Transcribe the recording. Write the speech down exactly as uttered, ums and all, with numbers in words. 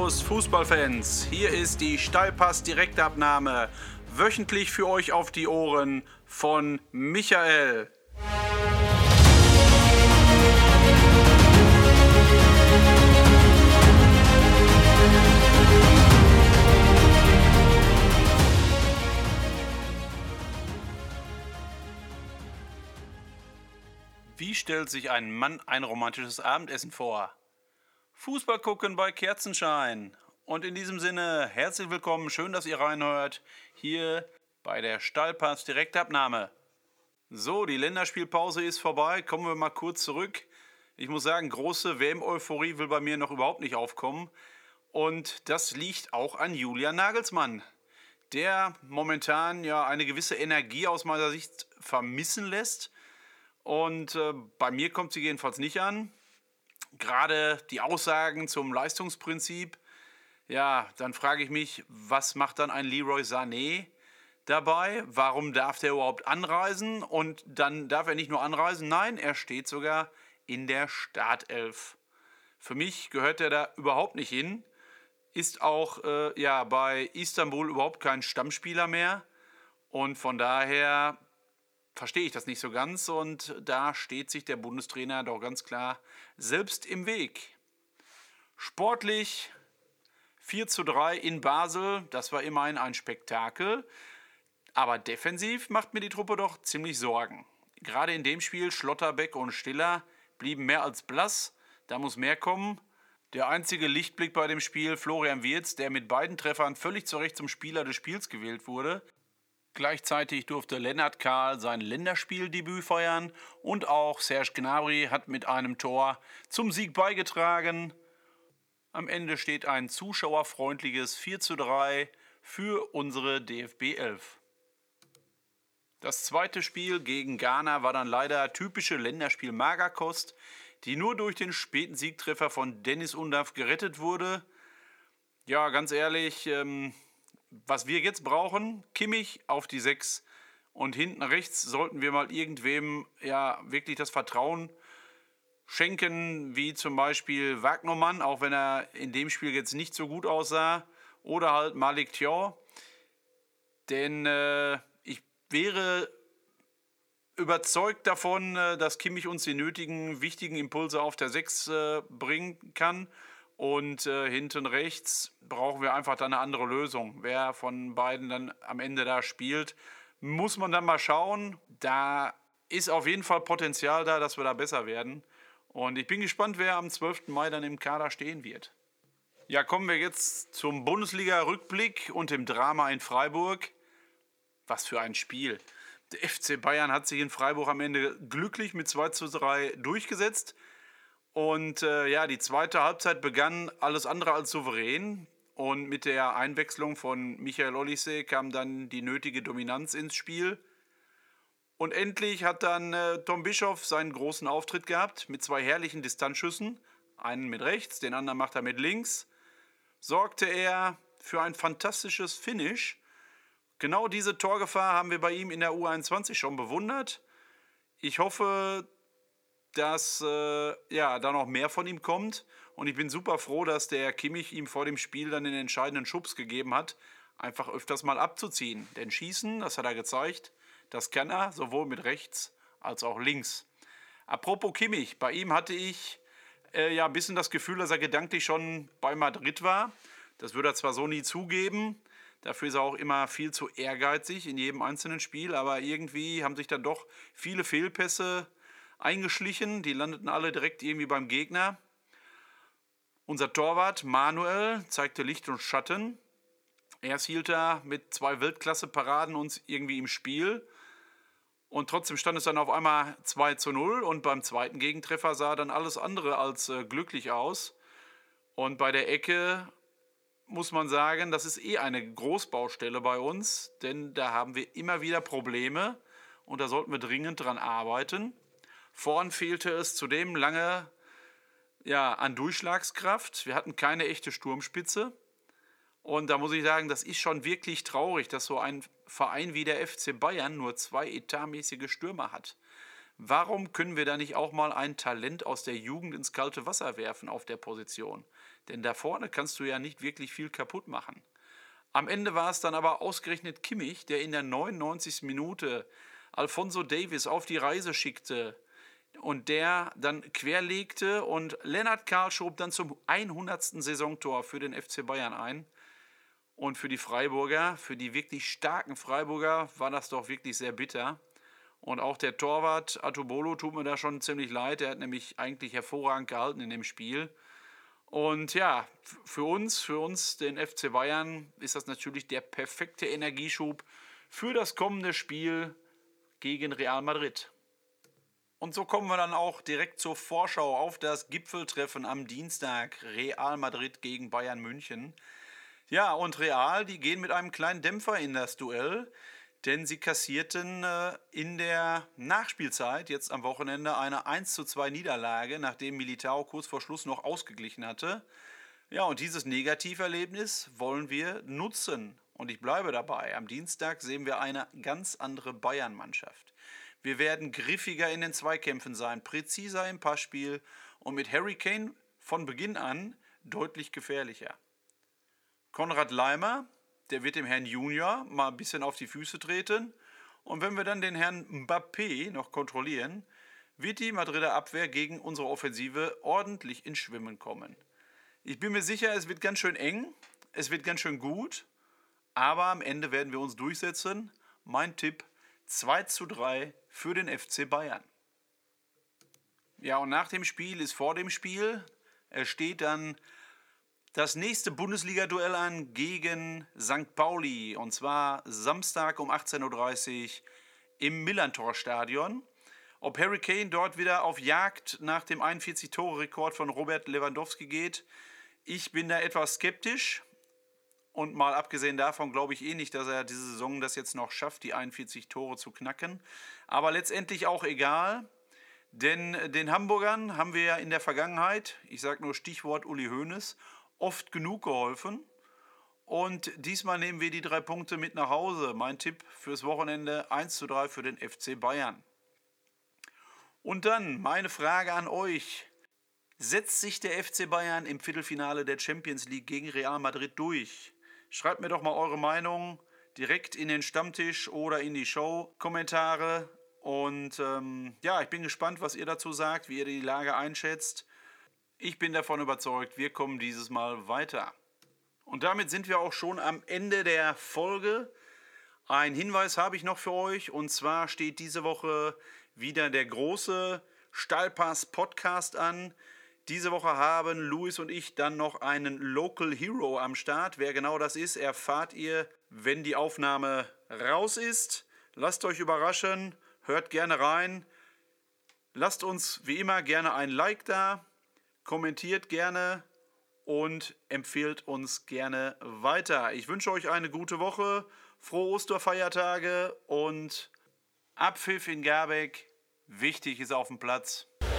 Servus Fußballfans, hier ist die Steilpass-Direktabnahme, wöchentlich für euch auf die Ohren von Michael. Wie stellt sich ein Mann ein romantisches Abendessen vor? Fußball gucken bei Kerzenschein. Und in diesem Sinne, herzlich willkommen, schön, dass ihr reinhört, hier bei der Steilpass Direktabnahme. So, die Länderspielpause ist vorbei, kommen wir mal kurz zurück. Ich muss sagen, große W M-Euphorie will bei mir noch überhaupt nicht aufkommen. Und das liegt auch an Julian Nagelsmann, der momentan ja eine gewisse Energie aus meiner Sicht vermissen lässt. Und äh, bei mir kommt sie jedenfalls nicht an. Gerade die Aussagen zum Leistungsprinzip, ja, dann frage ich mich, was macht dann ein Leroy Sané dabei? Warum darf der überhaupt anreisen? Und dann darf er nicht nur anreisen, nein, er steht sogar in der Startelf. Für mich gehört er da überhaupt nicht hin, ist auch äh, ja, bei Istanbul überhaupt kein Stammspieler mehr und von daher verstehe ich das nicht so ganz und da steht sich der Bundestrainer doch ganz klar selbst im Weg. Sportlich vier zu drei in Basel, das war immerhin ein Spektakel, aber defensiv macht mir die Truppe doch ziemlich Sorgen. Gerade in dem Spiel Schlotterbeck und Stiller blieben mehr als blass, da muss mehr kommen. Der einzige Lichtblick bei dem Spiel Florian Wirtz, der mit beiden Treffern völlig zu Recht zum Spieler des Spiels gewählt wurde. Gleichzeitig durfte Lennart Kahl sein Länderspieldebüt feiern und auch Serge Gnabry hat mit einem Tor zum Sieg beigetragen. Am Ende steht ein zuschauerfreundliches vier zu drei für unsere D F B elf. Das zweite Spiel gegen Ghana war dann leider typische Länderspiel-Magerkost, die nur durch den späten Siegtreffer von Dennis Undav gerettet wurde. Ja, ganz ehrlich, ähm, was wir jetzt brauchen, Kimmich auf die sechs und hinten rechts sollten wir mal irgendwem ja wirklich das Vertrauen schenken, wie zum Beispiel Wagnermann, auch wenn er in dem Spiel jetzt nicht so gut aussah, oder halt Malik Thiaw, denn äh, ich wäre überzeugt davon, äh, dass Kimmich uns die nötigen, wichtigen Impulse auf der sechs äh, bringen kann. Und äh, hinten rechts brauchen wir einfach dann eine andere Lösung. Wer von beiden dann am Ende da spielt, muss man dann mal schauen. Da ist auf jeden Fall Potenzial da, dass wir da besser werden. Und ich bin gespannt, wer am zwölften Mai dann im Kader stehen wird. Ja, kommen wir jetzt zum Bundesliga-Rückblick und dem Drama in Freiburg. Was für ein Spiel. Der F C Bayern hat sich in Freiburg am Ende glücklich mit zwei zu drei durchgesetzt. Und äh, ja, die zweite Halbzeit begann alles andere als souverän. Und mit der Einwechslung von Michael Olise kam dann die nötige Dominanz ins Spiel. Und endlich hat dann äh, Tom Bischoff seinen großen Auftritt gehabt mit zwei herrlichen Distanzschüssen. Einen mit rechts, den anderen macht er mit links. Sorgte er für ein fantastisches Finish. Genau diese Torgefahr haben wir bei ihm in der U einundzwanzig schon bewundert. Ich hoffe, dass äh, ja, da noch mehr von ihm kommt. Und ich bin super froh, dass der Kimmich ihm vor dem Spiel dann den entscheidenden Schubs gegeben hat, einfach öfters mal abzuziehen. Denn Schießen, das hat er gezeigt, das kann er, sowohl mit rechts als auch links. Apropos Kimmich, bei ihm hatte ich äh, ja ein bisschen das Gefühl, dass er gedanklich schon bei Madrid war. Das würde er zwar so nie zugeben, dafür ist er auch immer viel zu ehrgeizig in jedem einzelnen Spiel, aber irgendwie haben sich dann doch viele Fehlpässe eingeschlichen, die landeten alle direkt irgendwie beim Gegner. Unser Torwart Manuel zeigte Licht und Schatten. Erst hielt er mit zwei Weltklasse-Paraden uns irgendwie im Spiel und trotzdem stand es dann auf einmal zwei zu null und beim zweiten Gegentreffer sah dann alles andere als äh, glücklich aus. Und bei der Ecke muss man sagen, das ist eh eine Großbaustelle bei uns, denn da haben wir immer wieder Probleme und da sollten wir dringend dran arbeiten. Vorn fehlte es zudem lange ja, an Durchschlagskraft. Wir hatten keine echte Sturmspitze. Und da muss ich sagen, das ist schon wirklich traurig, dass so ein Verein wie der F C Bayern nur zwei etatmäßige Stürmer hat. Warum können wir da nicht auch mal ein Talent aus der Jugend ins kalte Wasser werfen auf der Position? Denn da vorne kannst du ja nicht wirklich viel kaputt machen. Am Ende war es dann aber ausgerechnet Kimmich, der in der neunundneunzigsten Minute Alphonso Davies auf die Reise schickte und der dann querlegte und Lennart Karl schob dann zum hundertsten Saisontor für den F C Bayern ein. Und für die Freiburger, für die wirklich starken Freiburger war das doch wirklich sehr bitter. Und auch der Torwart Atubolo tut mir da schon ziemlich leid, der hat nämlich eigentlich hervorragend gehalten in dem Spiel. Und ja, für uns, für uns, den F C Bayern, ist das natürlich der perfekte Energieschub für das kommende Spiel gegen Real Madrid. Und so kommen wir dann auch direkt zur Vorschau auf das Gipfeltreffen am Dienstag, Real Madrid gegen Bayern München. Ja, und Real, die gehen mit einem kleinen Dämpfer in das Duell, denn sie kassierten äh, in der Nachspielzeit jetzt am Wochenende eine eins zu zwei Niederlage, nachdem Militao kurz vor Schluss noch ausgeglichen hatte. Ja, und dieses Negativerlebnis wollen wir nutzen. Und ich bleibe dabei. Am Dienstag sehen wir eine ganz andere Bayern-Mannschaft. Wir werden griffiger in den Zweikämpfen sein, präziser im Passspiel und mit Harry Kane von Beginn an deutlich gefährlicher. Konrad Laimer, der wird dem Herrn Junior mal ein bisschen auf die Füße treten. Und wenn wir dann den Herrn Mbappé noch kontrollieren, wird die Madrider Abwehr gegen unsere Offensive ordentlich ins Schwimmen kommen. Ich bin mir sicher, es wird ganz schön eng, es wird ganz schön gut, aber am Ende werden wir uns durchsetzen. Mein Tipp, zwei zu drei für den F C Bayern. Ja, und nach dem Spiel ist vor dem Spiel. Es steht dann das nächste Bundesliga-Duell an gegen Sankt Pauli. Und zwar Samstag um achtzehn Uhr dreißig im Millerntor-Stadion. Ob Harry Kane dort wieder auf Jagd nach dem einundvierzig-Tore-Rekord von Robert Lewandowski geht, ich bin da etwas skeptisch. Und mal abgesehen davon glaube ich eh nicht, dass er diese Saison das jetzt noch schafft, die einundvierzig Tore zu knacken. Aber letztendlich auch egal, denn den Hamburgern haben wir ja in der Vergangenheit, ich sage nur Stichwort Uli Hoeneß, oft genug geholfen. Und diesmal nehmen wir die drei Punkte mit nach Hause. Mein Tipp fürs Wochenende eins zu drei für den F C Bayern. Und dann meine Frage an euch. Setzt sich der F C Bayern im Viertelfinale der Champions League gegen Real Madrid durch? Schreibt mir doch mal eure Meinung direkt in den Stammtisch oder in die Show-Kommentare. Und ähm, ja, ich bin gespannt, was ihr dazu sagt, wie ihr die Lage einschätzt. Ich bin davon überzeugt, wir kommen dieses Mal weiter. Und damit sind wir auch schon am Ende der Folge. Ein Hinweis habe ich noch für euch, und zwar steht diese Woche wieder der große Steilpass-Podcast an. Diese Woche haben Luis und ich dann noch einen Local Hero am Start. Wer genau das ist, erfahrt ihr, wenn die Aufnahme raus ist. Lasst euch überraschen, hört gerne rein. Lasst uns wie immer gerne ein Like da, kommentiert gerne und empfehlt uns gerne weiter. Ich wünsche euch eine gute Woche, frohe Osterfeiertage und Abpfiff in Garbeck. Wichtig ist auf dem Platz.